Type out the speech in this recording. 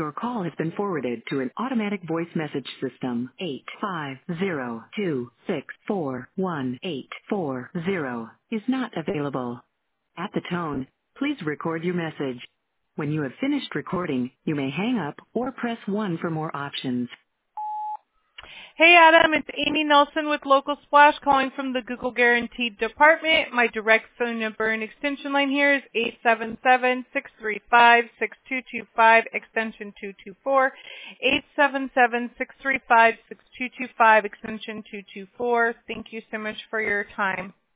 Your call has been forwarded to an automatic voice message system. 850264184 is not available. At the tone, please record your message. When you have finished recording, you may hang up or press 1 for more options. Hey Adam, it's Amy Nelson with Local Splash calling from the Google Guaranteed Department. My direct phone number and extension line here is 877-635-6225, extension 224, 877-635-6225, extension 224. Thank you so much for your time.